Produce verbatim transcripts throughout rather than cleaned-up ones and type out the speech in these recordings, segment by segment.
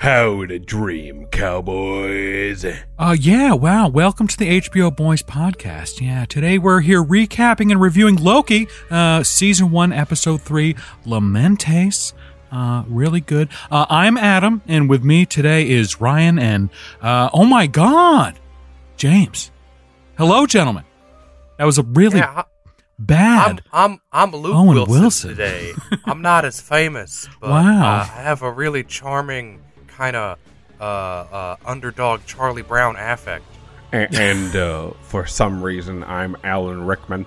Howdy dream, cowboys. Uh, yeah, wow. Welcome to the H B O Boys podcast. Yeah, today we're here recapping and reviewing Loki, uh, season one, episode three, Lamentes. Uh, really good. Uh, I'm Adam, and with me today is Ryan and, uh, oh my God, James. Hello, gentlemen. That was a really yeah, I, bad I'm, I'm, I'm Luke Owen Wilson, Wilson. today. I'm not as famous, but Wow. uh, I have a really charming kind of uh, uh, underdog Charlie Brown affect. And, and uh, for some reason, I'm Alan Rickman.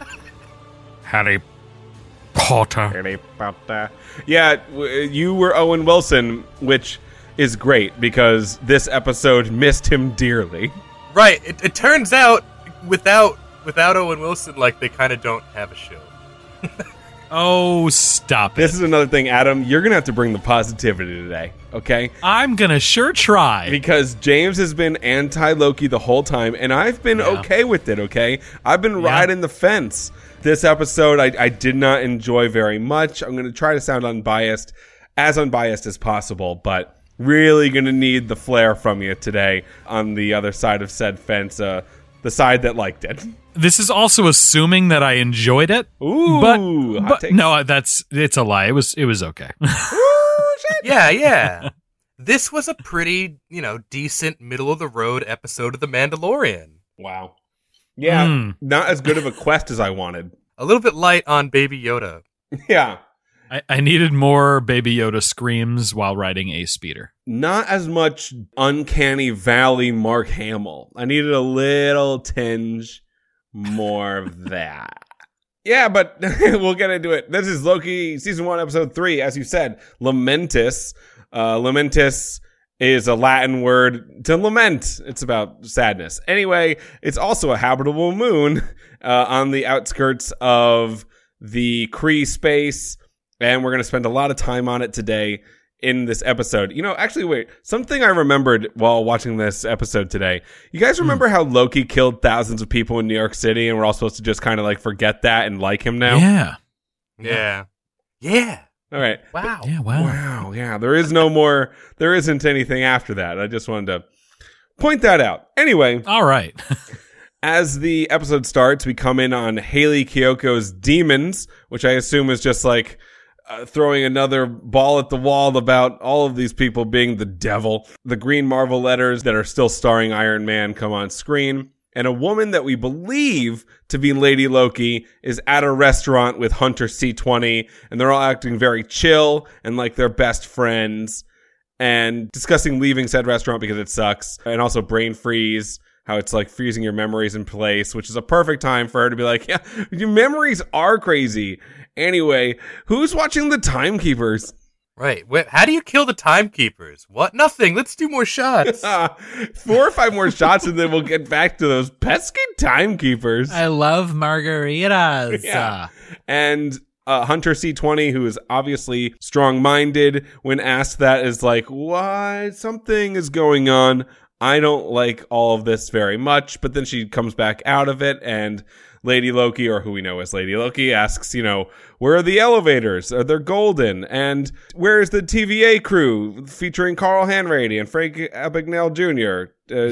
Harry Potter. Harry Potter. Yeah, w- you were Owen Wilson, which is great because this episode missed him dearly. Right. It, it turns out without without Owen Wilson, like they kind of don't have a show. Oh, stop it. This is another thing, Adam. You're going to have to bring the positivity today, okay? I'm gonna sure try. Because James has been anti-Loki the whole time, and I've been Yeah. okay with it, okay? I've been Yeah. riding the fence. This episode, I, I did not enjoy very much. I'm going to try to sound unbiased, as unbiased as possible, but really going to need the flair from you today on the other side of said fence, uh, the side that liked it. This is also assuming that I enjoyed it. Ooh, but, hot but takes. no, that's it's a lie. It was it was okay. Yeah, yeah. This was a pretty, you know, decent middle of the road episode of The Mandalorian. Wow. Yeah, Mm. not as good of a quest as I wanted. A little bit light on Baby Yoda. Yeah. I, I needed more Baby Yoda screams while riding a speeder. Not as much Uncanny Valley Mark Hamill. I needed a little tinge more of that. Yeah, but we'll get into it. This is Loki season one, episode three. As you said, Lamentis. Uh, Lamentis is a Latin word to lament. It's about sadness. Anyway, it's also a habitable moon uh, on the outskirts of the Kree space. And we're going to spend a lot of time on it today in this episode. You know, actually, wait. Something I remembered while watching this episode today. You guys remember mm. how Loki killed thousands of people in New York City and we're all supposed to just kind of like forget that and like him now? Yeah. Yeah. Yeah. All right. Wow. Yeah, wow. Wow. Yeah. There is no more. There isn't anything after that. I just wanted to point that out. Anyway. All right. As the episode starts, we come in on Haley Kiyoko's Demons, which I assume is just like Uh, throwing another ball at the wall about all of these people being the devil. The green Marvel letters that are still starring Iron Man come on screen. And a woman that we believe to be Lady Loki is at a restaurant with Hunter C twenty. And they're all acting very chill and like they're best friends. And discussing leaving said restaurant because it sucks. And also brain freeze. How it's like freezing your memories in place, which is a perfect time for her to be like, yeah, your memories are crazy. Anyway, who's watching the Timekeepers? Right. Wait, how do you kill the Timekeepers? What? Nothing. Let's do more shots. Four or five more shots and then we'll get back to those pesky Timekeepers. I love margaritas. Yeah. And uh, Hunter C twenty, who is obviously strong-minded, when asked that, is like, what? Something is going on. I don't like all of this very much, but then she comes back out of it, and Lady Loki, or who we know as Lady Loki, asks, you know, where are the elevators? Are they golden? And where's the T V A crew featuring Carl Hanratty and Frank Abagnale Junior? Uh,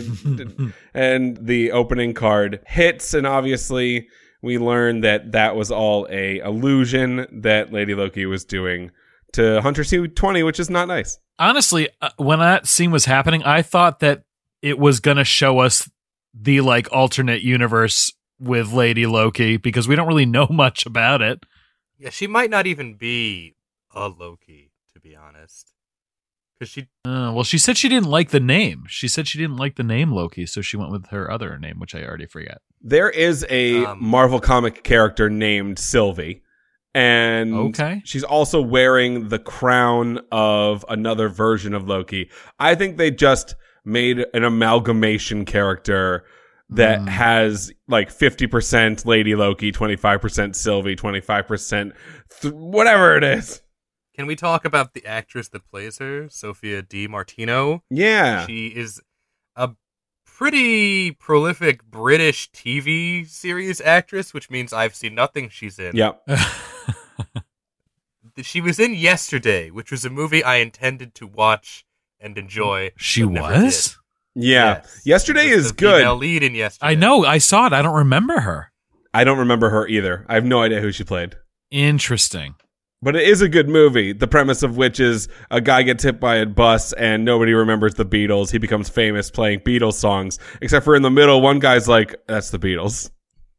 and the opening card hits, and obviously we learn that that was all a illusion that Lady Loki was doing to Hunter C twenty, which is not nice. Honestly, uh, when that scene was happening, I thought that it was going to show us the like alternate universe with Lady Loki because we don't really know much about it. Yeah, she might not even be a Loki, to be honest. Because she, Uh, well, she said she didn't like the name. She said she didn't like the name Loki, so she went with her other name, which I already forget. There is a Um, Marvel comic character named Sylvie. And Okay. she's also wearing the crown of another version of Loki. I think they just made an amalgamation character that Mm. has like fifty percent Lady Loki, twenty-five percent Sylvie, twenty-five percent th- whatever it is. can we talk about the actress that plays her, Sophia Di Martino? Yeah. She is a pretty prolific British T V series actress, which means I've seen nothing she's in. Yep. She was in Yesterday, which was a movie I intended to watch and enjoy. She but never was? did. Yeah. Yes. Yesterday She was is the good. female lead in Yesterday. I know. I saw it. I don't remember her. I don't remember her either. I have no idea who she played. Interesting. But it is a good movie, the premise of which is a guy gets hit by a bus and nobody remembers the Beatles. He becomes famous playing Beatles songs, except for in the middle, one guy's like, that's the Beatles.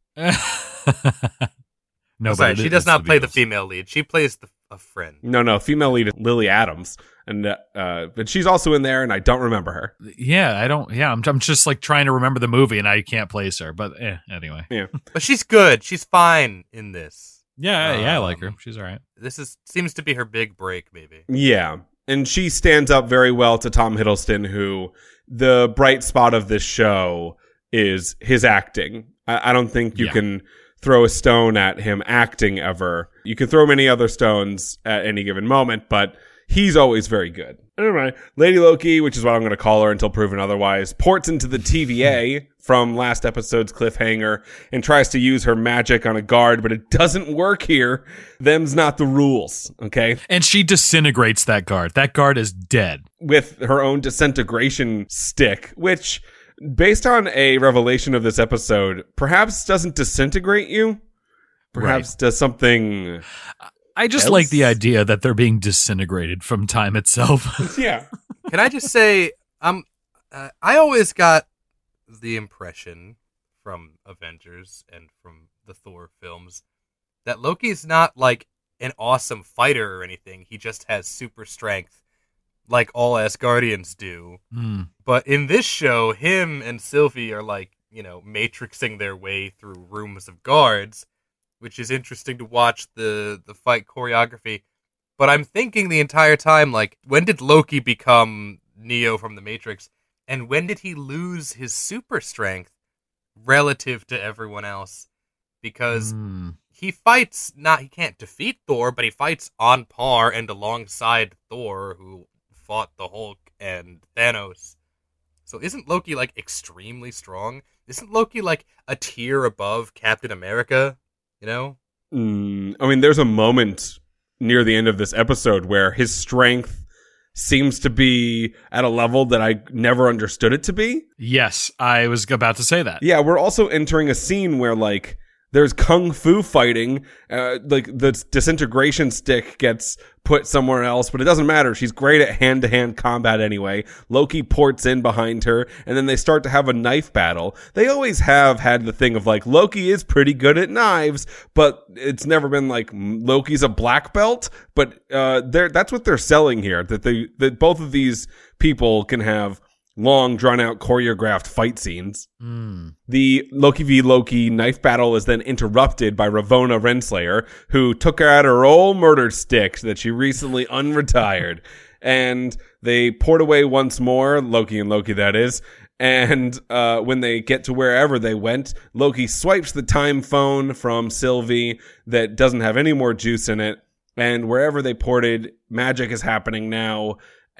No, Oh, sorry, but it she is- does it's not the play the Beatles. female lead. She plays the, a friend. No, no, female lead is Lily Adams. And, uh, but she's also in there and I don't remember her. Yeah, I don't. Yeah, I'm, I'm just like trying to remember the movie and I can't place her. But eh, anyway. But she's good. She's fine in this. Yeah, yeah, I like her. Um, She's all right. This is seems to be her big break, maybe. Yeah. And she stands up very well to Tom Hiddleston, who the bright spot of this show is his acting. I, I don't think you Yeah. can throw a stone at him acting ever. You can throw many other stones at any given moment, but he's always very good. Anyway, Lady Loki, which is what I'm going to call her until proven otherwise, ports into the T V A from last episode's cliffhanger and tries to use her magic on a guard, but it doesn't work here. Them's not the rules, okay? And she disintegrates that guard. That guard is dead. With her own disintegration stick, which, based on a revelation of this episode, perhaps doesn't disintegrate you. Perhaps does something... I just Else? like the idea that they're being disintegrated from time itself. Yeah. Can I just say, um, uh, I always got the impression from Avengers and from the Thor films that Loki's not like an awesome fighter or anything. He just has super strength, like all Asgardians do. Hmm. But in this show, him and Sylvie are like, you know, matrixing their way through rooms of guards, which is interesting to watch the, the fight choreography. But I'm thinking the entire time, like, when did Loki become Neo from the Matrix? And when did he lose his super strength relative to everyone else? Because Hmm. he fights, not, he can't defeat Thor, but he fights on par and alongside Thor, who fought the Hulk and Thanos. So isn't Loki, like, extremely strong? Isn't Loki, like, a tier above Captain America? You know? Mm, I mean, there's a moment near the end of this episode where his strength seems to be at a level that I never understood it to be. Yes, I was about to say that. Yeah, we're also entering a scene where, like, there's kung fu fighting. Uh, like, the disintegration stick gets put somewhere else, but it doesn't matter. She's great at hand-to-hand combat anyway. Loki ports in behind her, and then they start to have a knife battle. They always have had the thing of, like, Loki is pretty good at knives, but it's never been like Loki's a black belt. But uh, they're, that's what they're selling here, that they that both of these people can have long, drawn-out, choreographed fight scenes. Hmm. The Loki v. Loki knife battle is then interrupted by Ravonna Renslayer, who took out her old murder stick that she recently unretired. And they port away once more, Loki and Loki that is, and uh, when they get to wherever they went, Loki swipes the time phone from Sylvie that doesn't have any more juice in it, and wherever they ported, magic is happening now,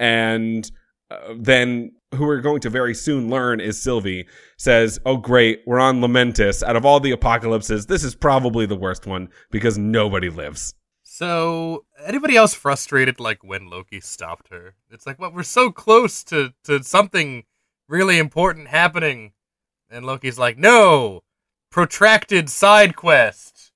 and uh, then who we're going to very soon learn is Sylvie, says, oh great, we're on Lamentis. Out of all the apocalypses, this is probably the worst one because nobody lives. So, anybody else frustrated, like, when Loki stopped her? It's like, well, we're so close to, to something really important happening. And Loki's like, no! Protracted side quest!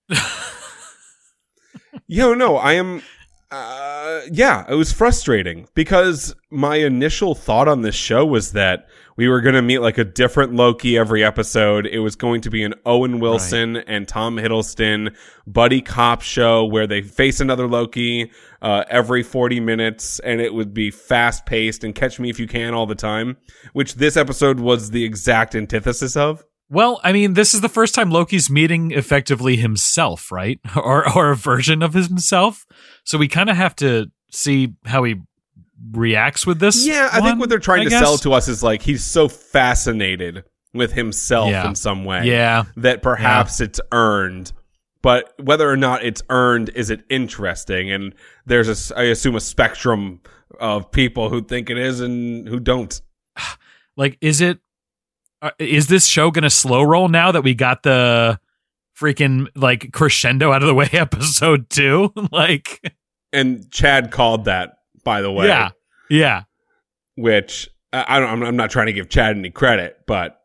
Yo, no, I am... Uh, yeah, it was frustrating because my initial thought on this show was that we were going to meet like a different Loki every episode. It was going to be an Owen Wilson right. and Tom Hiddleston buddy cop show where they face another Loki uh, every forty minutes, and it would be fast paced and catch me if you can all the time, which this episode was the exact antithesis of. Well, I mean, this is the first time Loki's meeting effectively himself, right? Or or a version of himself. So we kind of have to see how he reacts with this. Yeah, I one, think what they're trying I to guess. sell to us is like he's so fascinated with himself Yeah. in some way Yeah. that perhaps it's earned. But whether or not it's earned, is it interesting? And there's, a, I assume, a spectrum of people who think it is and who don't. Like, is it, uh, is this show going to slow roll now that we got the freaking, like, crescendo out of the way episode two? Like, And Chad called that, by the way. yeah, yeah. which I I don't. I'm, I'm not trying to give Chad any credit, but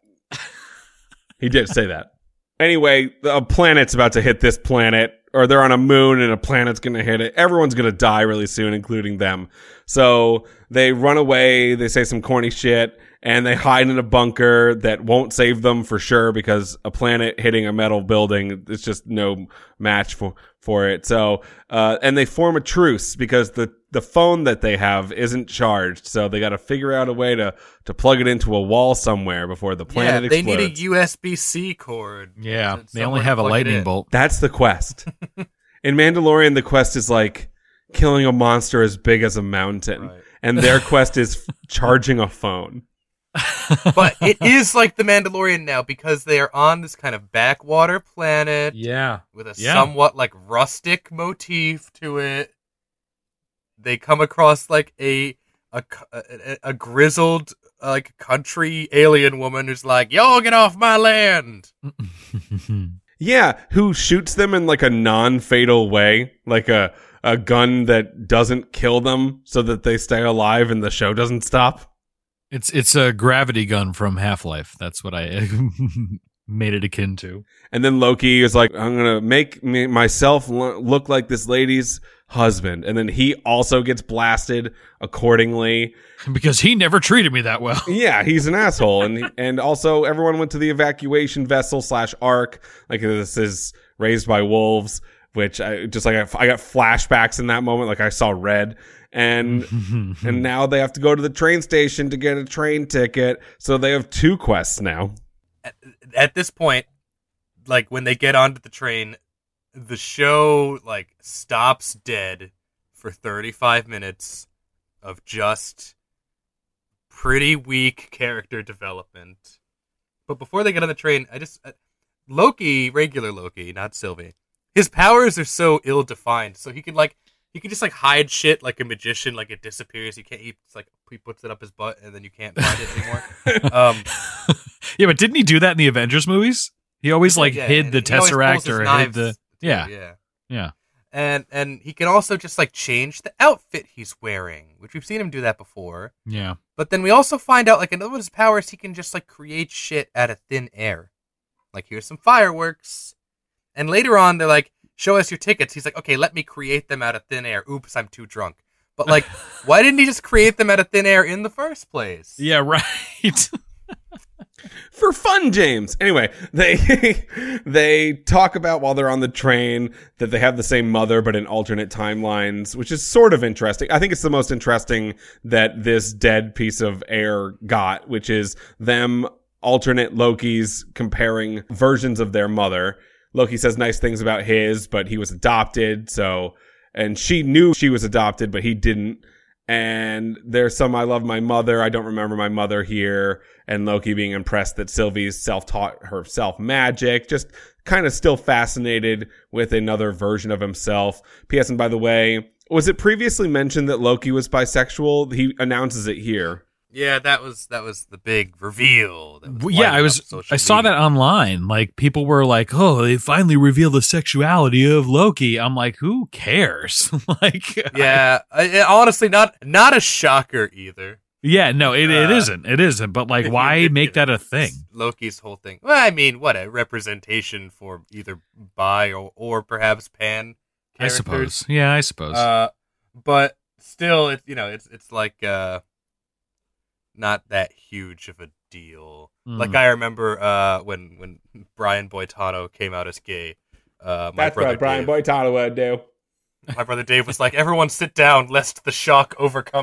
he did say that. Anyway, a planet's about to hit this planet, or they're on a moon and a planet's going to hit it. Everyone's going to die really soon, including them. So they run away. They say some corny shit, and they hide in a bunker that won't save them for sure, because a planet hitting a metal building, it's just no match for, for it. So, uh, and they form a truce because the, the phone that they have isn't charged. So they got to figure out a way to, to plug it into a wall somewhere before the planet yeah, they explodes. need a U S B C cord. Yeah, to- they only somewhere to have a plug it lightning in. bolt. That's the quest. In Mandalorian, the quest is like killing a monster as big as a mountain. Right. And their quest is charging a phone. But it is like the Mandalorian now, because they are on this kind of backwater planet Yeah. with a Yeah. somewhat like rustic motif to it. They come across like a a, a, a grizzled uh, like country alien woman who's like, "Y'all get off my land." Yeah, who shoots them in like a non-fatal way, like a a gun that doesn't kill them so that they stay alive and the show doesn't stop. It's it's a gravity gun from Half-Life. That's what I made it akin to. And then Loki is like, I'm going to make me, myself lo- look like this lady's husband. And then he also gets blasted accordingly. Because he never treated me that well. Yeah, he's an asshole. And and also everyone went to the evacuation vessel slash ark. Like, this is raised by wolves, which I just like, I, I got flashbacks in that moment. Like I saw red. And and now they have to go to the train station to get a train ticket. So they have two quests now. At, at this point, like when they get onto the train, the show like stops dead for thirty-five minutes of just pretty weak character development. But before they get on the train, I just uh, Loki, regular Loki, not Sylvie. His powers are so ill-defined, so he can like he can just like hide shit like a magician, like it disappears. He can't. He it's like he puts it up his butt, and then you can't find it anymore. um, Yeah, but didn't he do that in the Avengers movies? He always like yeah, hid and the he always pulls Tesseract his or hid knives, the too, yeah yeah. yeah. And and he can also just like change the outfit he's wearing, which we've seen him do that before. Yeah. But then we also find out like another one of his powers, he can just like create shit out of thin air. Like here's some fireworks. And later on they're like, show us your tickets. He's like, okay, let me create them out of thin air. Oops, I'm too drunk. But like, why didn't he just create them out of thin air in the first place? Yeah, right. For fun, James. Anyway, they they talk about while they're on the train that they have the same mother but in alternate timelines, which is sort of interesting. I think it's the most interesting that this dead piece of air got, which is them alternate Lokis comparing versions of their mother. Loki says nice things about his, but he was adopted, so and she knew she was adopted, but he didn't. And there's some I love my mother, I don't remember my mother here, and Loki being impressed that Sylvie's self-taught herself magic, just kind of still fascinated with another version of himself. P S. And by the way, was it previously mentioned that Loki was bisexual? He announces it here. Yeah, that was that was the big reveal. That was Well, yeah, lighting I up was. social I saw media. that online. Like people were like, "Oh, they finally revealed the sexuality of Loki." I'm like, "Who cares?" Like, Yeah, I, honestly, not not a shocker either. yeah, no, it, it Uh, isn't. It isn't. But like, why make that a thing? Loki's whole thing. Well, I mean, what a representation for either bi or, or perhaps pan I characters. suppose. Yeah, I suppose. Uh, but still, it's you know, it's it's like uh, not that huge of a deal. Mm. Like I remember uh, when when Brian Boitano came out as gay. Uh, my That's brother what Brian Dave, Boitano would do. my brother Dave was like, "Everyone, sit down, lest the shock overcome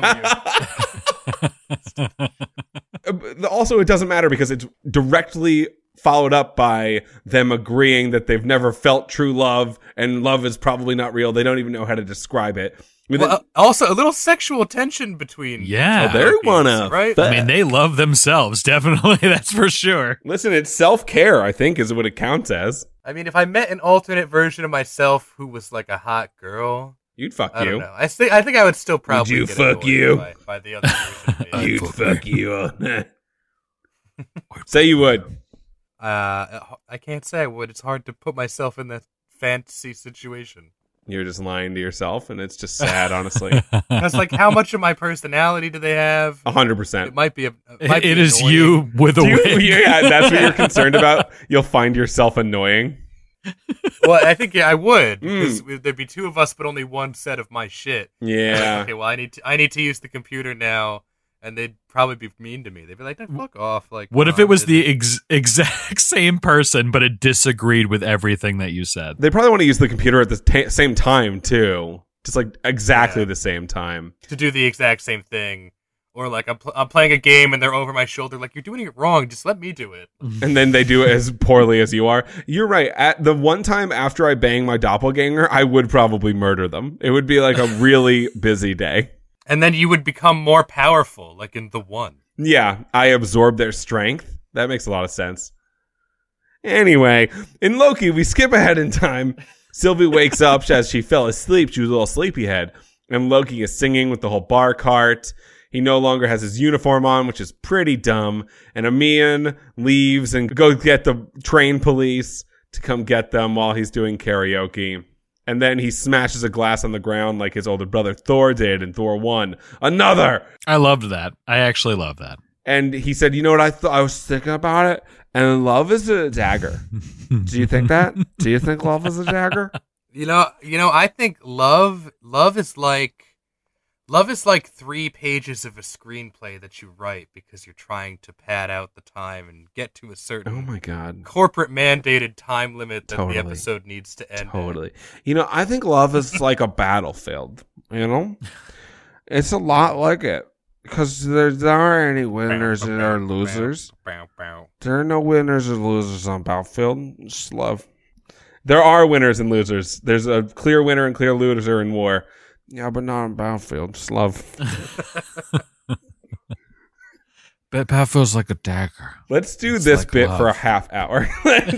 you." Also, it doesn't matter because it's directly followed up by them agreeing that they've never felt true love and love is probably not real. They don't even know how to describe it. With Well, it- uh, also, a little sexual tension between. Yeah. Oh, they Loki's, wanna right? fuck. I mean, they love themselves, definitely. That's for sure. Listen, it's self-care, I think, is what it counts as. I mean, if I met an alternate version of myself who was like a hot girl, You'd fuck I you. don't know. I think I think I would still probably you get fuck annoyed you? by, by the other version. of me. You'd fuck you. Say you would. Uh, I can't say I would. It's hard to put myself in that fantasy situation. You're just lying to yourself, and it's just sad, honestly. Because, like, how much of my personality do they have? A hundred percent. It might be a. It, might It be is annoying. you with a Do you- wig. yeah, that's what you're concerned about. You'll find yourself annoying. Well, I think yeah, I would Mm. because there'd be two of us, but only one set of my shit. Yeah. Okay, well, I need to. I need to use the computer now, and they'd probably be mean to me. They'd be like, "No, "Fuck off!" Like, What if no, it was this- the ex- exact same person, but it disagreed with everything that you said? They probably want to use the computer at the ta same time too, just like exactly Yeah. the same time. to do the exact same thing? Or like I'm, pl- I'm playing a game and they're over my shoulder, like, you're doing it wrong. Just let me do it. And then they do it as poorly as you are. You're right. At the one time after I bang my doppelganger, I would probably murder them. It would be like a really busy day. And then you would become more powerful, like in The One. Yeah, I absorb their strength. That makes a lot of sense. Anyway, in Loki, we skip ahead in time. Sylvie wakes up as she fell asleep. She was a little sleepyhead. And Loki is singing with the whole bar cart. He no longer has his uniform on, which is pretty dumb. And Amian leaves and goes get the train police to come get them while he's doing karaoke. And then he smashes a glass on the ground like his older brother Thor did in Thor one. Another! I loved that. I actually love that. And he said, you know what I thought? I was thinking about it. And love is a dagger. Do you think that? Do you think love is a dagger? You know, you know, I think love, love is like, love is like three pages of a screenplay that you write because you're trying to pad out the time and get to a certain Oh my God. corporate mandated time limit that Totally. the episode needs to end. at. Totally. You know, I think love is like a battlefield, you know? It's a lot like it. Because there, there aren't any winners and there are losers. Bow, bow. There are no winners or losers on Battlefield. Just love. There are winners and losers. There's a clear winner and clear loser in war. Yeah, but not on Battlefield. Just love. But Battlefield's like a dagger. Let's do It's this like bit love. for a half hour.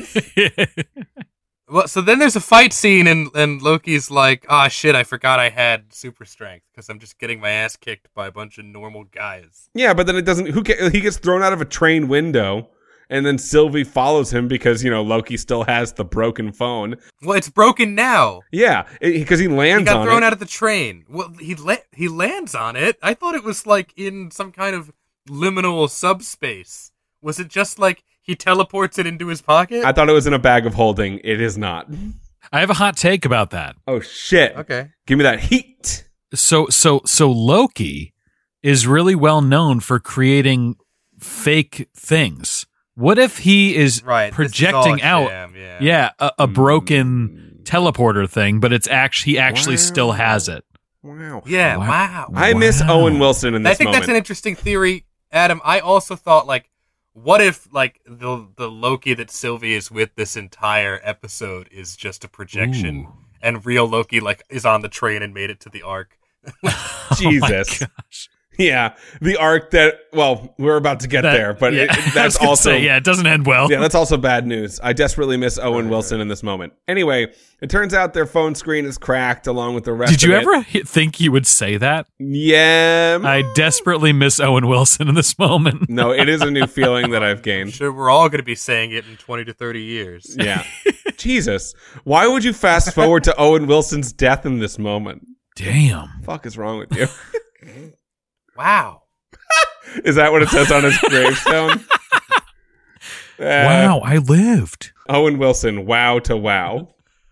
Well, so then there's a fight scene, and, and Loki's like, "Ah, shit! I forgot I had super strength because I'm just getting my ass kicked by a bunch of normal guys." Yeah, but then it doesn't. Who ca- he gets thrown out of a train window, and then Sylvie follows him because you know Loki still has the broken phone. Well, it's broken now. Yeah, because he lands He got on thrown it. out of the train. Well, he la- he lands on it. I thought it was like in some kind of liminal subspace. Was it just like he teleports it into his pocket? I thought it was in a bag of holding. It is not. I have a hot take about that. Oh shit! Okay. Give me that heat. So so so Loki is really well known for creating fake things. What if he is Right. this is Oh, projecting all out sham, yeah. yeah, a, a broken teleporter thing, but it's actually he actually Wow. still has it. Wow. Yeah. Wow. Wow. I miss Wow. Owen Wilson in I this think moment. that's an interesting theory, Adam. I also thought like, what if like the the Loki that Sylvie is with this entire episode is just a projection, Ooh. and real Loki like is on the train and made it to the Ark? Jesus. Oh my gosh. Yeah, the arc that. Well, we're about to get That- there, but yeah, it, I was that's gonna also say, yeah, it doesn't end well. yeah, that's also bad news. I desperately miss Owen Wilson in this moment. Anyway, it turns out their phone screen is cracked along with the rest. Did you of it. ever hi- think you would say that? Yeah. I desperately miss Owen Wilson in this moment. No, it is a new feeling that I've I'm gained. sure we're all going to be saying it in twenty to thirty years. Yeah. Jesus. Why would you fast forward to Owen Wilson's death in this moment? Damn. Fuck is wrong with you? Wow. Is that what it says on his gravestone? Uh, Wow, I lived. Owen Wilson, wow to wow.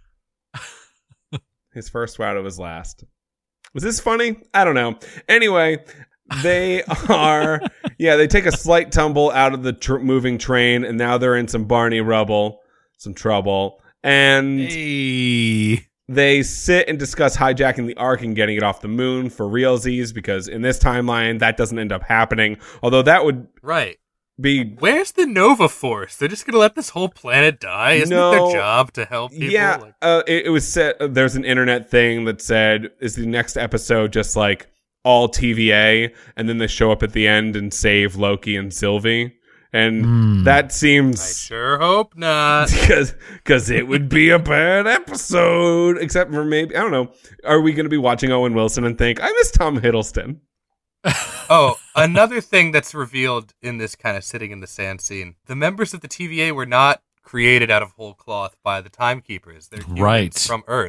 His first wow to his last. Was this funny? I don't know. Anyway, they are, yeah, they take a slight tumble out of the tr- moving train, and now they're in some Barney rubble, some trouble. And Hey. they sit and discuss hijacking the Ark and getting it off the moon for realsies, because in this timeline, that doesn't end up happening. Although that would Right. be Where's the Nova Force? They're just going to let this whole planet die? Isn't No. it their job to help people? Yeah, Like, uh, it, it was said. Uh, there's an internet thing that said, "Is the next episode just like all T V A?" And then they show up at the end and save Loki and Sylvie, and Hmm. that I seems sure hope not. because because it would be a bad episode. Except for maybe I don't know. Are we going to be watching Owen Wilson and think I miss Tom Hiddleston? Oh, another thing that's revealed in this kind of sitting in the sand scene. The members of the T V A were not created out of whole cloth by the Timekeepers. They're humans Right. from Earth.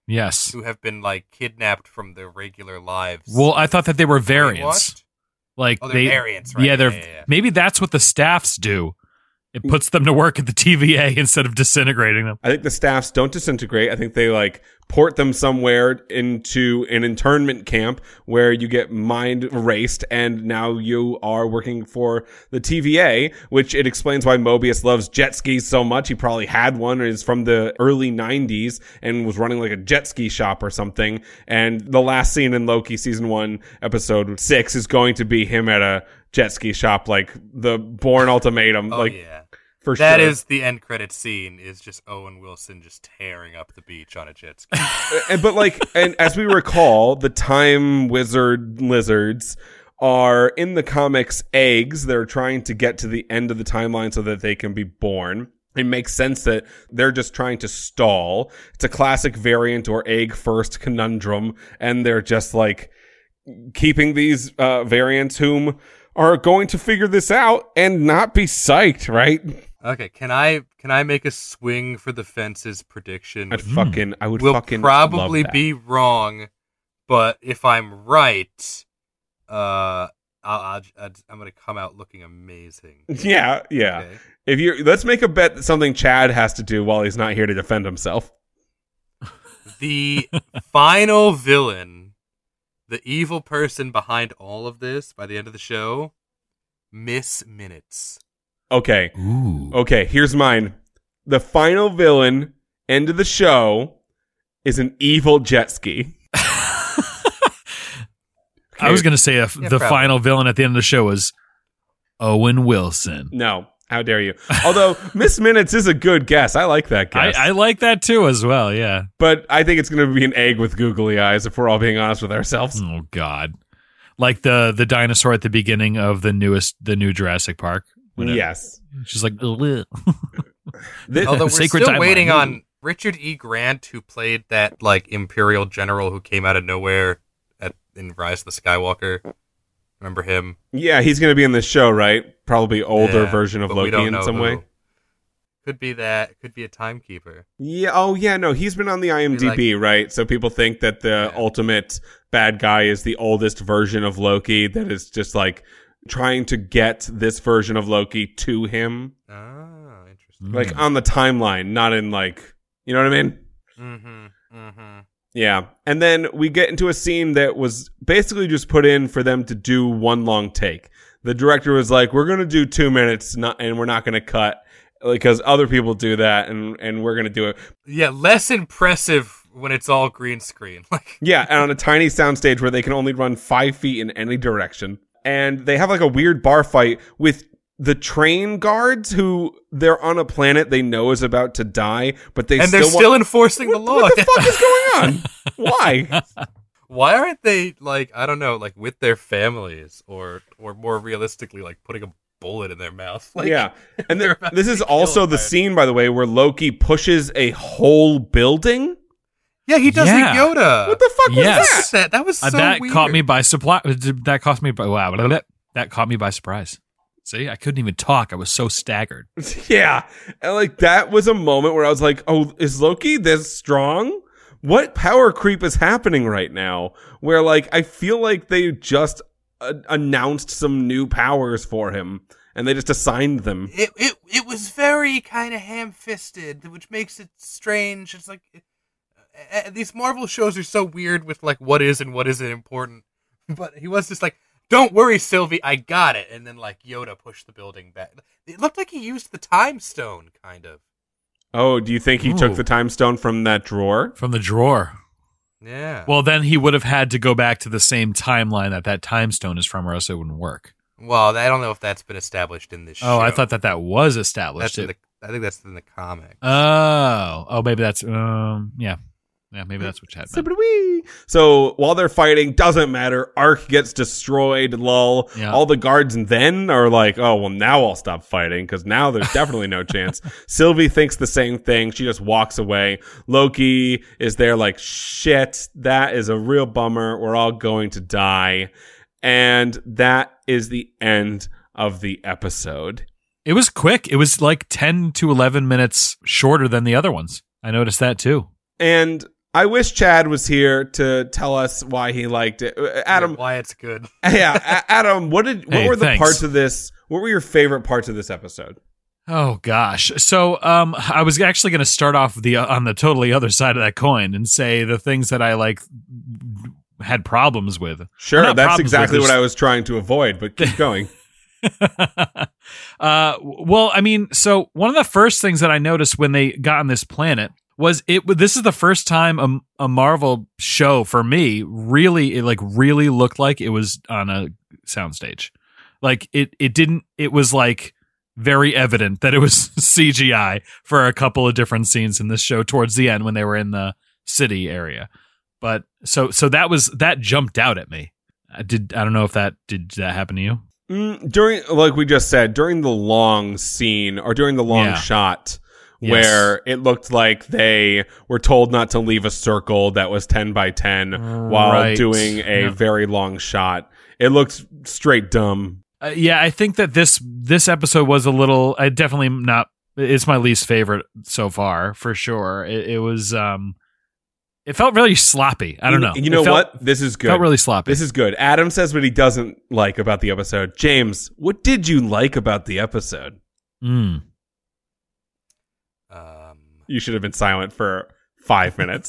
Yes. who have been like kidnapped from their regular lives. Well, I thought that they were variants. Brainwashed? Like Oh, they're they, variants, right? Yeah, they're Yeah, yeah, yeah. maybe that's what the staffs do. It puts them to work at the T V A instead of disintegrating them. I think the staffs don't disintegrate. I think they like port them somewhere into an internment camp where you get mind erased, and now you are working for the T V A, which it explains why Mobius loves jet skis so much. He probably had one, or is from the early nineties and was running like a jet ski shop or something. And the last scene in Loki season one, episode six, is going to be him at a jet ski shop, like the Bourne Ultimatum. Oh like, yeah. for That sure. is the end credit scene, is just Owen Wilson just tearing up the beach on a jet ski. and but like, and as we recall, the time wizard lizards are in the comics eggs. They're trying to get to the end of the timeline so that they can be born. It makes sense that they're just trying to stall. It's a classic variant or egg first conundrum, and they're just like keeping these uh, variants whom are going to figure this out and not be psyched, right? Okay, can I can I make a swing for the fences prediction? I'd fucking, I would Will fucking probably love that. be wrong, but if I'm right, uh, I'll, I'll, I'm gonna come out looking amazing. Yeah, yeah. Okay? If you let's make a bet that something Chad has to do while he's not here to defend himself. The final villain, the evil person behind all of this by the end of the show, Miss Minutes. Okay. Ooh. Okay, here's mine. The final villain, end of the show, is an evil jet ski. I was going to say if Yeah, the probably. final villain at the end of the show was Owen Wilson. No, how dare you? Although Miss Minutes is a good guess. I like that I, guess. I like that too as well, yeah. but I think it's going to be an egg with googly eyes if we're all being honest with ourselves. Oh, God. Like the, the dinosaur at the beginning of the newest, the new Jurassic Park. When it- Yes. She's like, "Ugh." Thi- Although we're Sacred still timeline. waiting on Richard E. Grant, who played that like Imperial general who came out of nowhere at in Rise of the Skywalker. Remember him? yeah, he's going to be in this show, right? Probably older Yeah, version of but we Loki don't in know some who. way. Could be that. Could be a timekeeper. Yeah. Oh, yeah. No, he's been on the IMDb, right? So people think that the Yeah. ultimate bad guy is the oldest version of Loki that is just like trying to get this version of Loki to him, Ah, interesting. Mm. like on the timeline, not in like, you know what I mean? Mm-hmm. Mm-hmm. Yeah. And then we get into a scene that was basically just put in for them to do one long take. The director was like, we're going to do two minutes not, and we're not going to cut because other people do that and, and we're going to do it. Yeah, less impressive when it's all green screen. Like, Yeah. And on a tiny soundstage where they can only run five feet in any direction. And they have like a weird bar fight with the train guards who they're on a planet they know is about to die, but they and still they're still want- enforcing the law. What the fuck is going on? Why? Why aren't they like I don't know, like with their families, or or more realistically, like putting a bullet in their mouth? Like, Yeah. And they're th- about this to is be also killed the by it. scene, by the way, where Loki pushes a whole building. Yeah, he does Yeah. the Yoda. What the fuck Yes. was that? that? That was so Uh, that weird. caught me by surprise. That caught me by wow. blah, blah, blah. That caught me by surprise. See, I couldn't even talk. I was so staggered. Yeah. And like that was a moment where I was like, oh, is Loki this strong? What power creep is happening right now? Where like, I feel like they just uh, announced some new powers for him and they just assigned them. It it it was very kind of ham-fisted, which makes it strange. It's like uh, uh, these Marvel shows are so weird with like what is and what isn't important. But he was just like, "Don't worry, Sylvie, I got it." And then like Yoda pushed the building back. It looked like he used the time stone, kind of. Oh, do you think he Ooh. took the time stone from that drawer? From the drawer. Yeah. Well, then he would have had to go back to the same timeline that that time stone is from, or else it wouldn't work. Well, I don't know if that's been established in this show. Oh, I thought that that was established. that's in It- the, I think that's in the comic. oh, oh, maybe that's um, yeah, yeah, maybe that's what Chad meant. Zippity-wee. So while they're fighting, doesn't matter. Ark gets destroyed. Lol. Yeah. All the guards then are like, "Oh well, now I'll stop fighting because now there's definitely no chance." Sylvie thinks the same thing. She just walks away. Loki is there like, "Shit, that is a real bummer. We're all going to die," and that is the end of the episode. It was quick. It was like ten to eleven minutes shorter than the other ones. I noticed that too. And I wish Chad was here to tell us why he liked it. Adam, Yeah, why it's good. yeah, A- Adam, what did what Hey, were the thanks. parts of this? What were your favorite parts of this episode? Oh gosh. So um I was actually going to start off the on the totally other side of that coin and say the things that I like had problems with. Sure, Not that's problems exactly with, what there's- I was trying to avoid, but keep going. uh well, I mean, so one of the first things that I noticed when they got on this planet was it this is the first time a, a Marvel show for me really it like really looked like it was on a soundstage. Like it it didn't it was like very evident that it was C G I for a couple of different scenes in this show towards the end when they were in the city area. But so so that was that jumped out at me. I did I don't know if that did that happen to you? Mm, during, like we just said, during the long scene or during the long Yeah. shot Yes. where it looked like they were told not to leave a circle that was ten by ten while Right. doing a Yeah. very long shot. It looked straight dumb. Uh, yeah, I think that this this episode was a little. I definitely not. It's my least favorite so far, for sure. It, it was. Um, it felt really sloppy. I don't know. You It know felt, what? This is good. Felt really sloppy. This is good. Adam says what he doesn't like about the episode. James, what did you like about the episode? Mm. Um, You should have been silent for five minutes.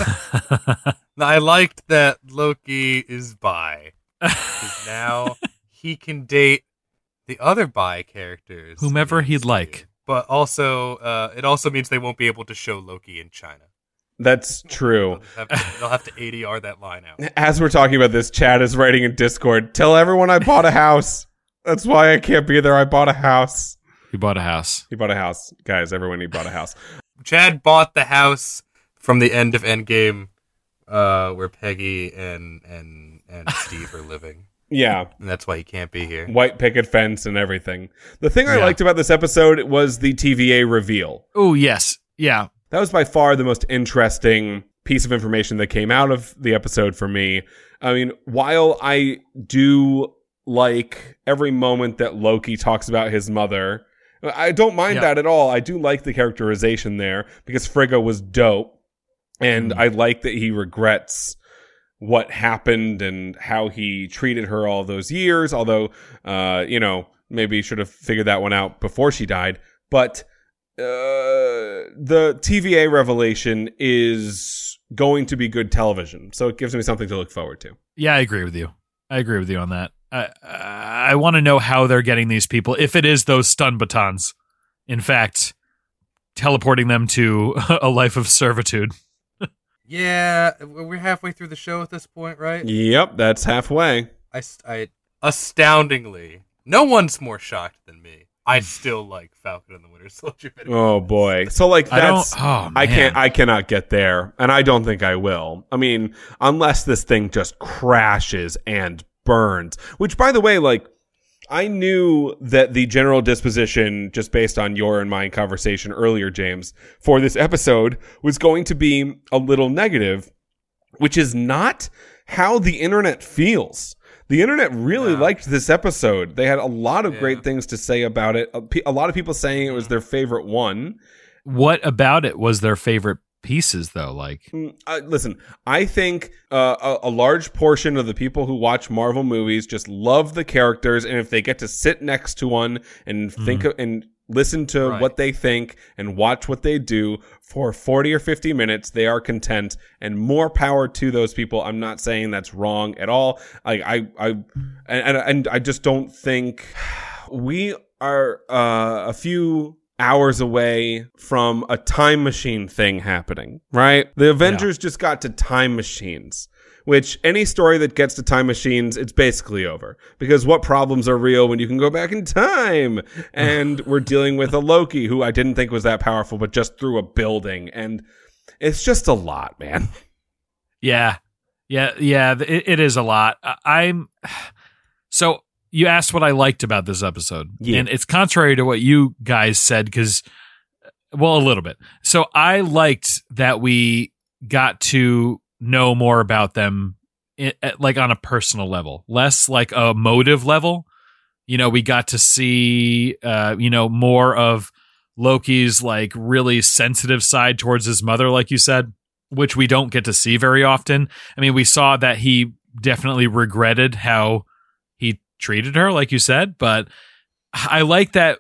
I liked that Loki is bi. Because now he can date the other bi characters. Whomever in he'd the like. series. But also, uh, it also means they won't be able to show Loki in China. That's true. They'll have to, they'll have to A D R that line out. As we're talking about this, Chad is writing in Discord, tell everyone I bought a house. That's why I can't be there. I bought a house. He bought a house. He bought a house. Guys, everyone, he bought a house. Chad bought the house from the end of Endgame, uh, where Peggy and and and Steve are living, Yeah. and that's why he can't be here. White picket fence and everything. The thing I Yeah. liked about this episode was the T V A reveal. Oh yes, yeah. That was by far the most interesting piece of information that came out of the episode for me. I mean, while I do like every moment that Loki talks about his mother, I don't mind Yeah. that at all. I do like the characterization there because Frigga was dope. And Mm. I like that he regrets what happened and how he treated her all those years. Although, uh, you know, maybe should have figured that one out before she died. But uh, the T V A revelation is going to be good television. So it gives me something to look forward to. Yeah, I agree with you. I agree with you on that. I I want to know how they're getting these people. If it is those stun batons, in fact, teleporting them to a life of servitude. Yeah, we're halfway through the show at this point, right? Yep, that's halfway. I, I astoundingly, no one's more shocked than me. I still like Falcon and the Winter Soldier. Oh boy. So like I don't. that's Oh man. I can't I cannot get there, and I don't think I will. I mean, unless this thing just crashes and burns. Which, by the way, like, I knew that the general disposition, just based on your and my conversation earlier, James, for this episode was going to be a little negative, which is not how the internet feels. The internet really No. liked this episode. They had a lot of Yeah. great things to say about it. A, pe- a lot of people saying it was their favorite one. What about it was their favorite pieces, though? Like, Mm, uh, listen, I think uh, a, a large portion of the people who watch Marvel movies just love the characters, and if they get to sit next to one and think of, and listen to Right. what they think and watch what they do for forty or fifty minutes, they are content, and more power to those people. I'm not saying that's wrong at all. I, I, I, and, and, and I just don't think we are uh, a few hours away from a time machine thing happening, right? The Avengers just got to time machines, which any story that gets to time machines, it's basically over. Because what problems are real when you can go back in time? And we're dealing with a Loki who I didn't think was that powerful, but just threw a building. And it's just a lot, man. yeah, yeah, yeah. It, it is a lot. I, I'm so. You asked what I liked about this episode, Yeah. and it's contrary to what you guys said because, well, a little bit. So I liked that we got to know more about them, i- like on a personal level, less like a motive level. You know, we got to see, uh, you know, more of Loki's like really sensitive side towards his mother, like you said. which we don't get to see very often. I mean, we saw that he definitely regretted how he treated her, like you said, but I like that.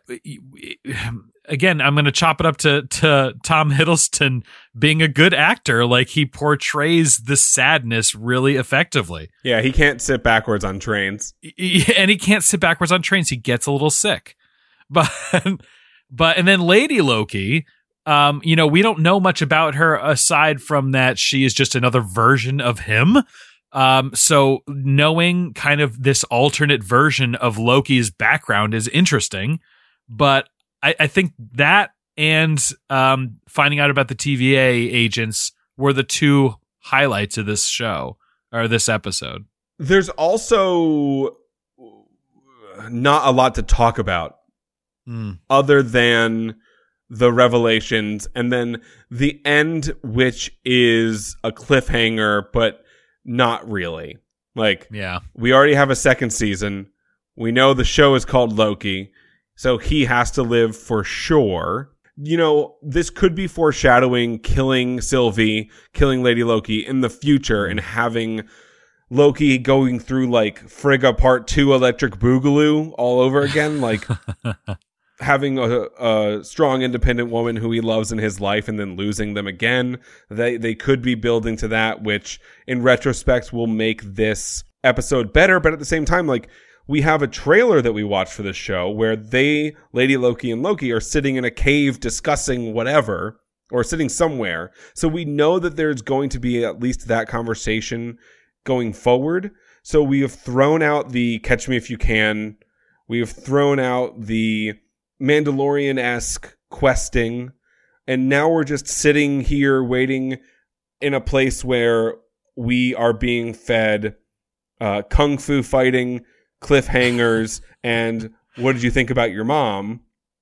Again, I'm going to chop it up to, to Tom Hiddleston being a good actor. Like, he portrays the sadness really effectively. Yeah, he can't sit backwards on trains. And he can't sit backwards on trains. He gets a little sick. But, but, and then Lady Loki, um, you know, we don't know much about her aside from that she is just another version of him. Um, so knowing kind of this alternate version of Loki's background is interesting, but I, I think that and um, finding out about the T V A agents were the two highlights of this show or this episode. There's also not a lot to talk about mm. other than the revelations and then the end, which is a cliffhanger, but not really. Like, yeah, we already have a second season. We know the show is called Loki. So he has to live for sure. You know, this could be foreshadowing killing Sylvie, killing Lady Loki in the future and having Loki going through like Frigga Part two Electric Boogaloo all over again. Like having a, a strong independent woman who he loves in his life and then losing them again. They, they could be building to that, which in retrospect will make this episode better. But at the same time, like, we have a trailer that we watched for this show where they, Lady Loki and Loki, are sitting in a cave discussing whatever, or sitting somewhere. So we know that there's going to be at least that conversation going forward. So we have thrown out the Catch Me If You Can. We have thrown out the Mandalorian-esque questing. And now we're just sitting here waiting in a place where we are being fed uh, kung fu fighting, cliffhangers, and what did you think about your mom?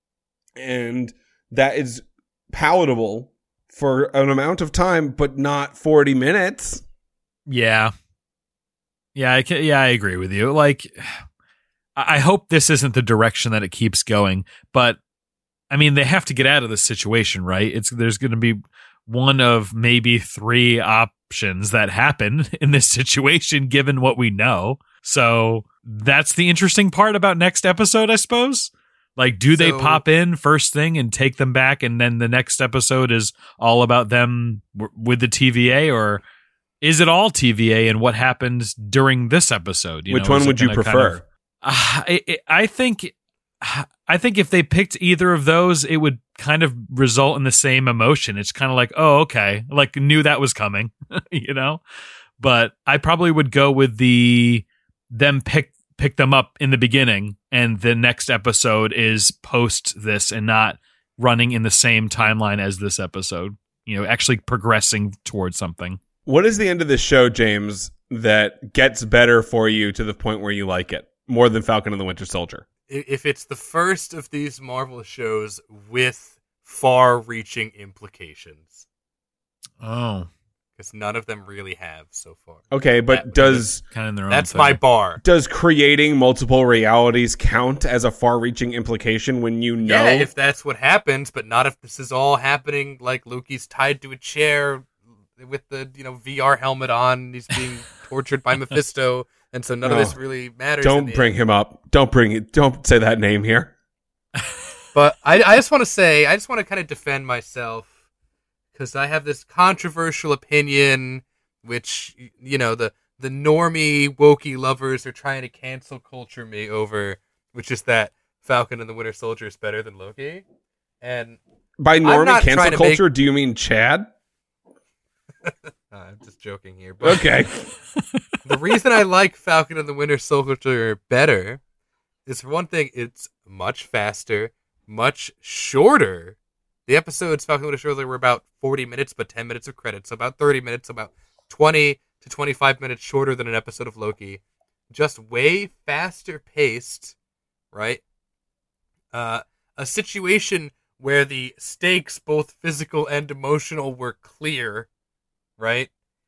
And that is palatable for an amount of time, but not forty minutes. Yeah. Yeah, I can, yeah, I agree with you. Like, I hope this isn't the direction that it keeps going, but I mean, they have to get out of this situation, right? It's there's going to be one of maybe three options that happen in this situation, given what we know. So that's the interesting part about next episode, I suppose. Like, do they So- pop in first thing and take them back, and then the next episode is all about them w- with the T V A, or is it all T V A and what happens during this episode? You Which know, one is it would you gonna kind prefer? of- Uh, I, I think, I think if they picked either of those, it would kind of result in the same emotion. It's kind of like, oh, okay, like knew that was coming, you know. But I probably would go with the them pick pick them up in the beginning, and the next episode is post this, and not running in the same timeline as this episode. You know, actually progressing towards something. What is the end of this show, James, that gets better for you to the point where you like it more than Falcon and the Winter Soldier? If it's the first of these Marvel shows with far-reaching implications, Oh, because none of them really have so far. Okay, but That- does kind of in their own That's thing. my bar. does creating multiple realities count as a far-reaching implication when you know? Yeah, if that's what happens, but not if this is all happening like Loki's tied to a chair with the, you know, V R helmet on, and he's being tortured by Mephisto, and so none No. of this really matters. in Don't the bring end. him up. Don't bring it. Don't say that name here. But I, I just want to say, I just want to kind of defend myself, because I have this controversial opinion, which, you know, the the normie wokey lovers are trying to cancel culture me over, which is that Falcon and the Winter Soldier is better than Loki. And By I'm normie not cancel trying to make- culture, do you mean Chad? uh, I'm just joking here. But Okay. the reason I like Falcon and the Winter Soldier better is, for one thing, it's much faster, much shorter. The episodes Falcon and the Winter Soldier were about forty minutes, but ten minutes of credits, so about thirty minutes, about twenty to twenty-five minutes shorter than an episode of Loki. Just way faster paced, right? Uh, a situation where the stakes, both physical and emotional, were clear, right?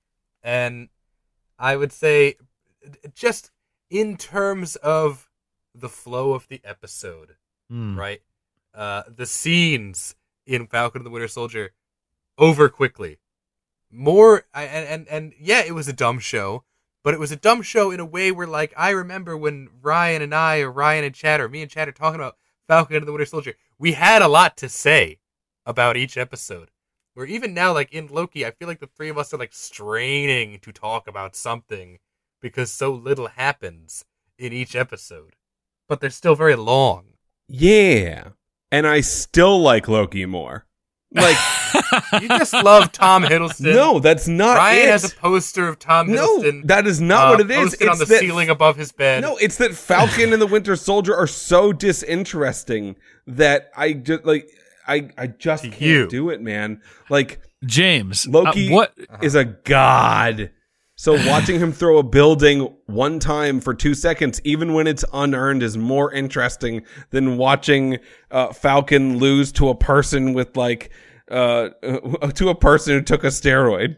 And I would say, just in terms of the flow of the episode, Hmm. right? Uh, the scenes in Falcon and the Winter Soldier over quickly. more, I- and, and, and yeah, it was a dumb show, but it was a dumb show in a way where, like, I remember when Ryan and I, or Ryan and Chad, or me and Chad are talking about Falcon and the Winter Soldier, we had a lot to say about each episode. Where even now, like, in Loki, I feel like the three of us are, like, straining to talk about something because so little happens in each episode. But they're still very long. Yeah. And I still like Loki more. Like, you just love Tom Hiddleston. no, that's not Ryan it. has a poster of Tom no, Hiddleston. that is not uh, what it is. Posted on the that, ceiling above his bed. No, it's that Falcon and the Winter Soldier are so disinteresting that I just like I I just To can't you. do it, man. Like James, Loki uh, what? is a god. So watching him throw a building one time for two seconds, even when it's unearned, is more interesting than watching uh, Falcon lose to a person with like uh, to a person who took a steroid.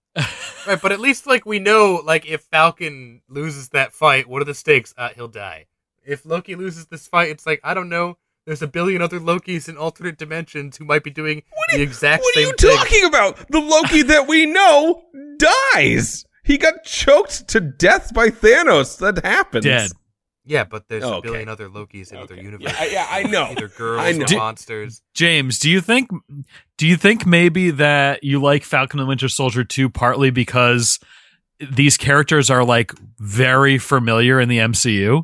Right, but at least like we know, like if Falcon loses that fight, what are the stakes? Uh, he'll die. If Loki loses this fight, it's like I don't know. There's a billion other Lokis in alternate dimensions who might be doing What are the you- exact What are same you thing. talking about? The Loki that we know dies. He got choked to death by Thanos. That happens. Dead. Yeah, but there's Oh, a okay. billion other Lokis in other Okay. universes. Yeah, I- yeah, I know. Either girls I or know. Do- monsters. James, do you think do you think maybe that you like Falcon and the Winter Soldier two partly because these characters are like very familiar in the M C U?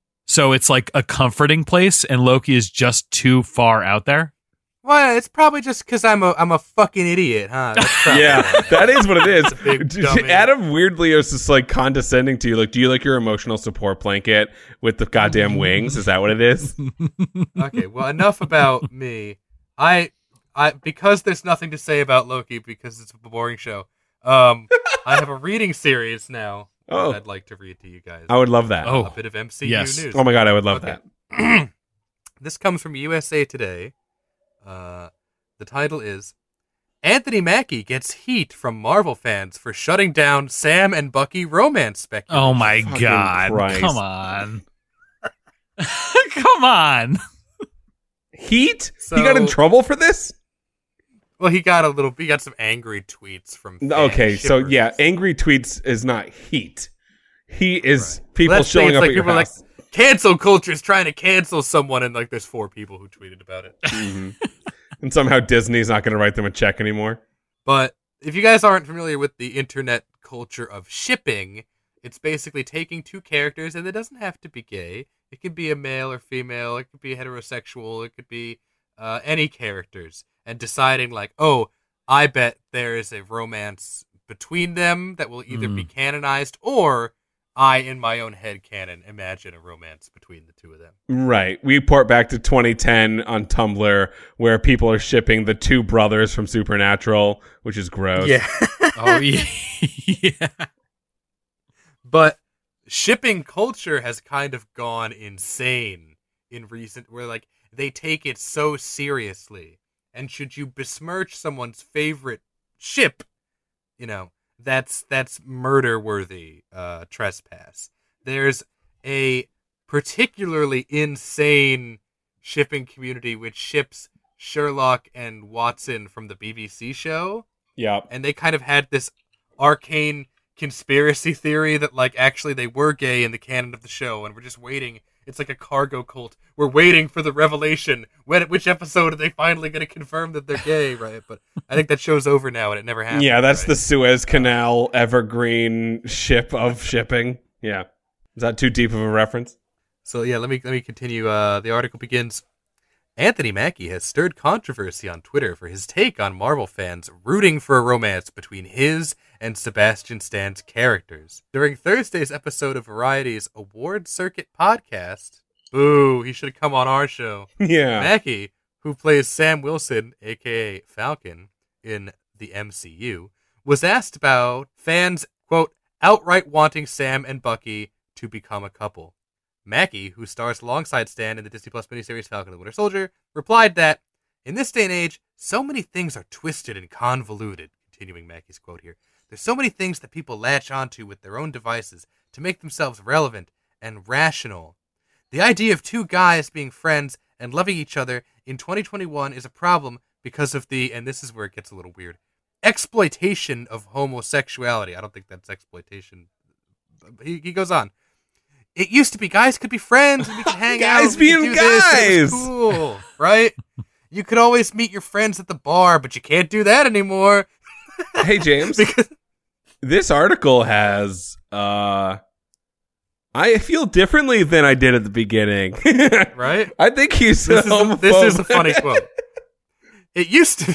So it's like a comforting place and Loki is just too far out there? Well, it's probably just because I'm a I'm a fucking idiot, huh? That's probably Yeah, why. that is what it is. It's a big dummy. Adam weirdly is just like condescending to you. Like, do you like your emotional support blanket with the goddamn wings? Is that what it is? Okay, well, enough about me. I, I, because there's nothing to say about Loki because it's a boring show. Um, I have a reading series now Oh. that I'd like to read to you guys. I would love that. Oh. A bit of M C U Yes. news. Oh my god, I would love Okay. that. This comes from U S A Today. Uh, the title is Anthony Mackie gets heat from Marvel fans for shutting down Sam and Bucky romance speculation. Oh my Fucking god. Christ. Come on. Come on. Heat? So- he got in trouble for this? Well, he got a little. He got some angry tweets from. fan Okay, so shippers. yeah, angry tweets is not heat. He is people Well, that's the thing, showing it's up like at your people are like, house. cancel culture is trying to cancel someone, and like there's four people who tweeted about it. Mhm. And somehow Disney's not going to write them a check anymore. But if you guys aren't familiar with the internet culture of shipping, it's basically taking two characters, and it doesn't have to be gay. It could be a male or female. It could be heterosexual. It could be uh, any characters, and deciding like, oh, I bet there is a romance between them that will either be canonized, or I, in my own head canon, imagine a romance between the two of them. Right. We port back to twenty ten on Tumblr where people are shipping the two brothers from Supernatural, which is gross. Yeah. Oh yeah. yeah. But shipping culture has kind of gone insane in recent, where like they take it so seriously. And should you besmirch someone's favorite ship, you know, that's that's murder worthy uh, trespass. There's a particularly insane shipping community which ships Sherlock and Watson from the B B C show. Yep. And they kind of had this arcane conspiracy theory that like actually they were gay in the canon of the show, and we're just waiting. It's like a cargo cult. We're waiting for the revelation. When which episode are they finally going to confirm that they're gay, right? But I think that show's over now, and it never happened. Yeah, that's right? the Suez Canal evergreen ship of shipping. Yeah. Is that too deep of a reference? So yeah, let me let me continue. Uh, the article begins. Anthony Mackie has stirred controversy on Twitter for his take on Marvel fans rooting for a romance between his and Sebastian Stan's characters. During Thursday's episode of Variety's Award Circuit podcast, boo, he should have come on our show. Yeah. Mackie, who plays Sam Wilson, aka Falcon, in the M C U, was asked about fans, quote, outright wanting Sam and Bucky to become a couple. Mackie, who stars alongside Stan in the Disney Plus miniseries Falcon and the Winter Soldier, replied that, in this day and age, so many things are twisted and convoluted, continuing Mackie's quote here. There's so many things that people latch onto with their own devices to make themselves relevant and rational. The idea of two guys being friends and loving each other in twenty twenty-one is a problem because of the, and this is where it gets a little weird, exploitation of homosexuality. I don't think that's exploitation. He, he goes on. It used to be guys could be friends and we could hang out. Guys being do this, and it was guys. cool, right? You could always meet your friends at the bar, but you can't do that anymore. Hey, James. because This article has, uh, I feel differently than I did at the beginning. right? I think he's This is, a, homophobe. this is a funny quote. It used to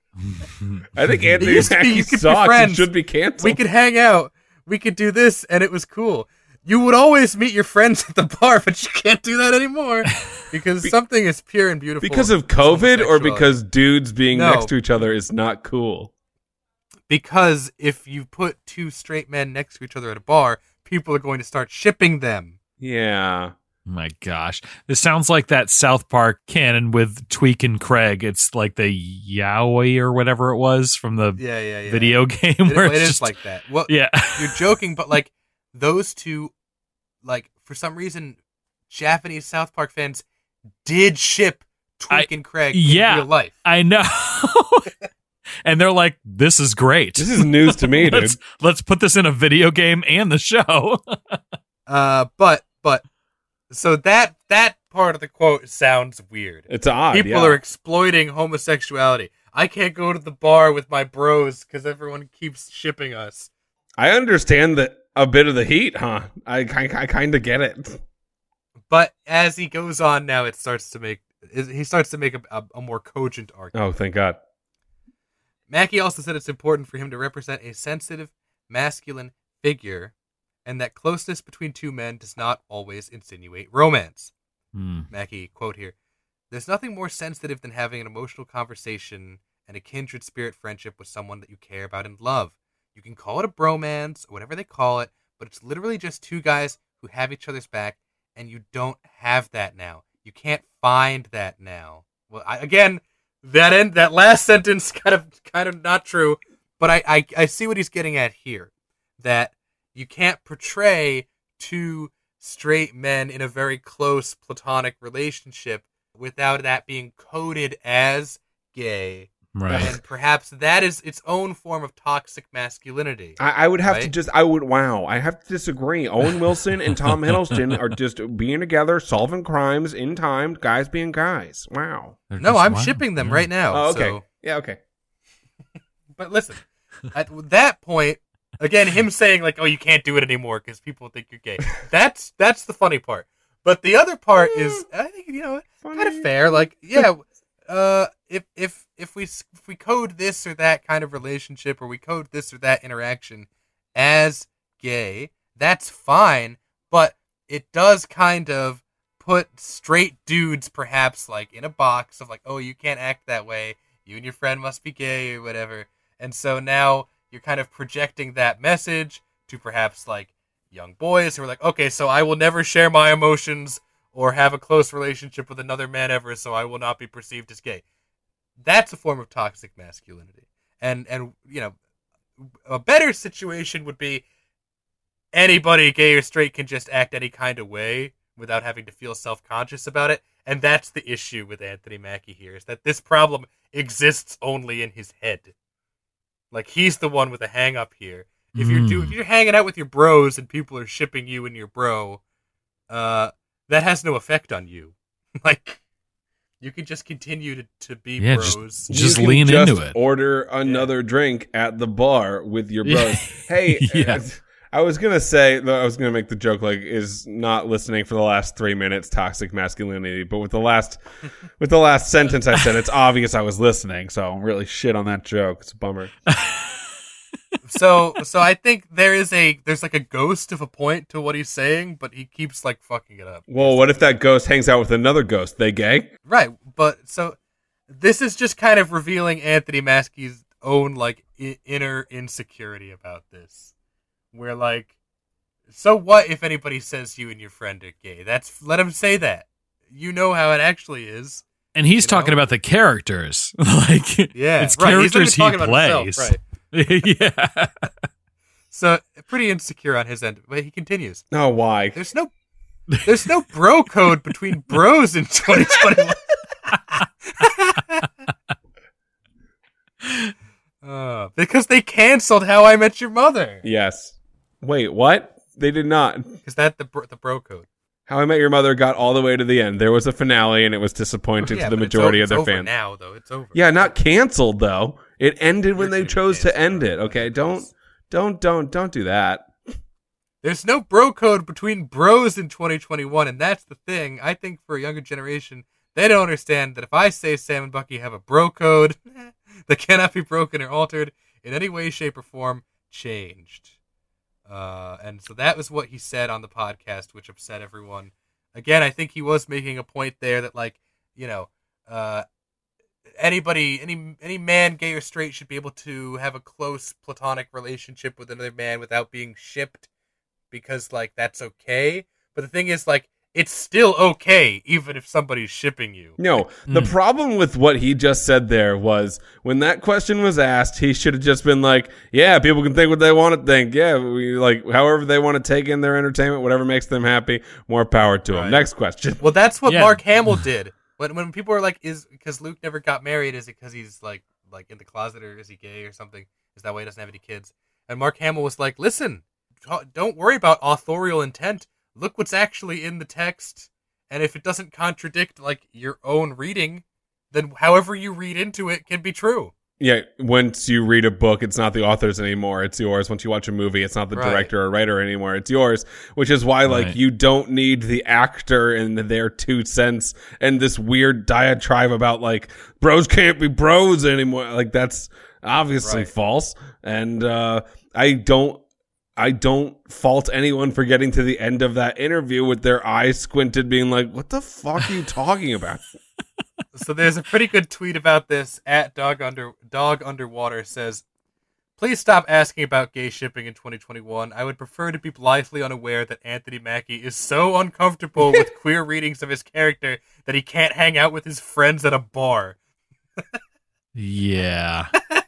I think Anthony used to be Mackie you could be sucks and friends. should be canceled. we could hang out, we could do this, and it was cool. You would always meet your friends at the bar, but you can't do that anymore because Be- something is pure and beautiful. because of COVID or homosexuality. because dudes being No. next to each other is not cool? Because if you put two straight men next to each other at a bar, people are going to start shipping them. Yeah. My gosh. This sounds like that South Park canon with Tweak and Craig. It's like the yaoi or whatever it was from the Yeah, yeah, yeah. video game. It, where it it's is just, like that. Well, yeah. you're joking, but like those two, like for some reason, Japanese South Park fans did ship Tweak I- and Craig yeah. in real life. I know. And they're like, this is great. This is news to me, dude. let's, let's put this in a video game and the show. Uh, but but so that that part of the quote sounds weird. It's odd. People yeah. are exploiting homosexuality. I can't go to the bar with my bros because everyone keeps shipping us. I understand that a bit of the heat, huh? I, I, I kind of get it. But as he goes on now, it starts to make he starts to make a, a, a more cogent argument. Oh, thank God. Mackie also said it's important for him to represent a sensitive, masculine figure, and that closeness between two men does not always insinuate romance. Hmm. Mackie, quote here, "There's nothing more sensitive than having an emotional conversation and a kindred spirit friendship with someone that you care about and love. You can call it a bromance or whatever they call it, but it's literally just two guys who have each other's back, and you don't have that now. You can't find that now." Well, I, again, that end, that last sentence kind of kind of not true, but I, I I see what he's getting at here. That you can't portray two straight men in a very close platonic relationship without that being coded as gay. Right. And perhaps that is its own form of toxic masculinity. I, I would have to Right? just, I would, wow, I have to disagree. Owen Wilson and Tom Hiddleston are just being together, solving crimes in time, guys being guys. Wow. They're No, just- I'm wow. shipping them Yeah. right now. Oh, okay. So. Yeah, okay. But listen, at that point, again, him saying like, "Oh, you can't do it anymore because people think you're gay." That's that's the funny part. But the other part is, I think you know, kind of fair. Like, yeah, uh, if if if we if we code this or that kind of relationship, or we code this or that interaction as gay, that's fine. But it does kind of put straight dudes, perhaps, like in a box of like, "Oh, you can't act that way. You and your friend must be gay or whatever." And so now you're kind of projecting that message to perhaps like young boys who are like, okay, so I will never share my emotions or have a close relationship with another man ever, so I will not be perceived as gay. That's a form of toxic masculinity. And, and you know, a better situation would be anybody, gay or straight, can just act any kind of way without having to feel self-conscious about it. And that's the issue with Anthony Mackie here, is that this problem exists only in his head. Like, he's the one with a hang-up here. If you're do, if you're hanging out with your bros and people are shipping you and your bro, uh, that has no effect on you. Like, you can just continue to, to be Yeah, just- bros. just You can lean just into it. Order another drink at the bar with your bros. Hey, Yeah. uh, I was gonna say, though, I was gonna make the joke like, is not listening for the last three minutes toxic masculinity, but with the last, with the last sentence I said, it's obvious I was listening. So I'm really shit on that joke. It's a bummer. so so I think there is a there's like a ghost of a point to what he's saying, but he keeps like fucking it up. Well, what if that ghost hangs out with another ghost? They gay? Right, but so this is just kind of revealing Anthony Mackie's own like I- inner insecurity about this, where like, so what if anybody says you and your friend are gay? That's let him say that. You know how it actually is. And he's You talking know? about the characters. Like, Yeah, it's right. He's not even characters he talking about plays. himself, right? Yeah. So pretty insecure on his end, but he continues. Oh, why? There's no, there's no bro code between bros in twenty twenty-one. Uh, Because they canceled How I Met Your Mother. Yes. Wait, what? They did not. Is that the bro- the bro code? How I Met Your Mother got all the way to the end. There was a finale, and it was disappointing Yeah, to the but it's majority over- of their it's over fans. now, though. It's over. Yeah, not canceled though. It ended when You're they too chose to canceled. end it. Okay, don't, don't, don't, don't do that. There's no bro code between bros in twenty twenty-one, and that's the thing. I think for a younger generation, they don't understand that if I say Sam and Bucky have a bro code that cannot be broken or altered in any way, shape, or form, changed. Uh, and so that was what he said on the podcast, which upset everyone. Again, I think he was making a point there that, like, you know, uh, anybody, any any man, gay or straight, should be able to have a close platonic relationship with another man without being shipped, because, like, that's okay. But the thing is, like, it's still okay, even if somebody's shipping you. No, the Mm. problem with what he just said there was when that question was asked, he should have just been like, yeah, people can think what they want to think. Yeah, we, like, however they want to take in their entertainment, whatever makes them happy, more power to them. Right. Next question. Well, that's what Yeah. Mark Hamill did. When when people are like, is because Luke never got married, is it because he's like like in the closet, or is he gay or something? Is that why he doesn't have any kids? And Mark Hamill was like, listen, don't worry about authorial intent. Look what's actually in the text. And if it doesn't contradict, like, your own reading, then however you read into it can be true. Yeah, once you read a book, it's not the author's anymore. It's yours. Once you watch a movie, it's not the Right. director or writer anymore. It's yours, which is why, like, Right. you don't need the actor and their two cents and this weird diatribe about, like, bros can't be bros anymore. Like, that's obviously Right. false. And uh, I don't I don't fault anyone for getting to the end of that interview with their eyes squinted, being like, what the fuck are you talking about? So there's a pretty good tweet about this. At dog under dog underwater says, "Please stop asking about gay shipping in twenty twenty-one. I would prefer to be blithely unaware that Anthony Mackie is so uncomfortable with queer readings of his character that he can't hang out with his friends at a bar." Yeah.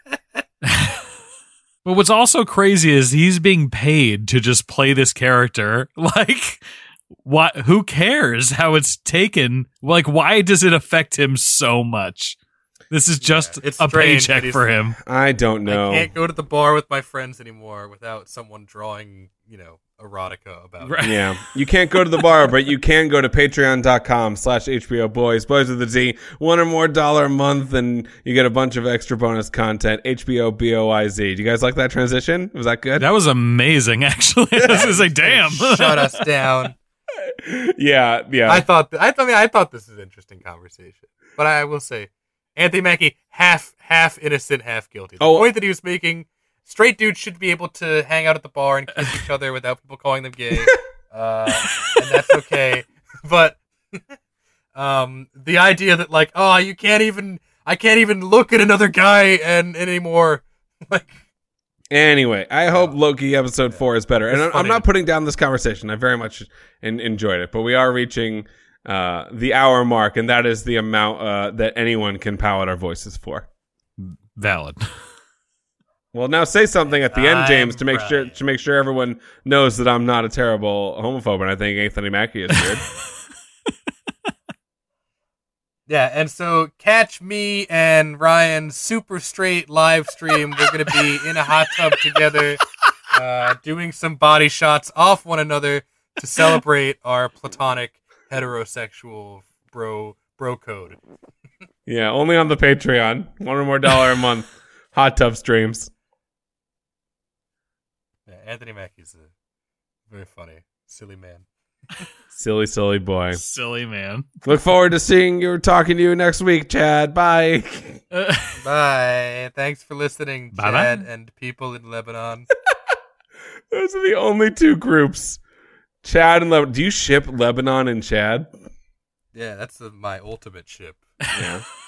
But what's also crazy is he's being paid to just play this character. Like, what? Who cares how it's taken? Like, why does it affect him so much? This is just it's a strange that paycheck he's- for him. I don't know. I can't go to the bar with my friends anymore without someone drawing, you know, erotica about Right. it. Yeah. You can't go to the bar, but you can go to patreon.com slash HBO Boys, Boys with a Z, one or more dollar a month, and you get a bunch of extra bonus content. H B O B O I Z. Do you guys like that transition? Was that good? That was amazing, actually. I was gonna say, damn. Shut us down. yeah, yeah. I thought th- I thought I mean I thought this was an interesting conversation, but I will say, Anthony Mackie half half innocent, half guilty. The Oh. point that he was making: straight dudes should be able to hang out at the bar and kiss each other without people calling them gay, uh, and that's okay. But um, the idea that, like, oh, you can't even I can't even look at another guy and anymore, like. Anyway, I hope Loki episode Yeah. four is better. And It's I'm, I'm funny. not putting down this conversation. I very much en- enjoyed it. But we are reaching uh, the hour mark, and that is the amount uh, that anyone can palette our voices for. Valid. Well, now say something at the end, I'm James, to make sure right. to make sure everyone knows that I'm not a terrible homophobe, and I think Anthony Mackie is weird. Yeah, and so catch me and Ryan super straight live stream. We're going to be in a hot tub together, uh, doing some body shots off one another to celebrate our platonic heterosexual bro bro code. Yeah, only on the Patreon. One or more dollar a month. Hot tub streams. Yeah, Anthony Mackie's a very funny, silly man. Silly, silly boy. Silly man. Look forward to seeing you, talking to you next week, Chad. Bye. Uh, Bye. Thanks for listening, Bye-bye. Chad and people in Lebanon. Those are the only two groups. Chad and Lebanon. Do you ship Lebanon and Chad? Yeah, that's the, my ultimate ship. Yeah.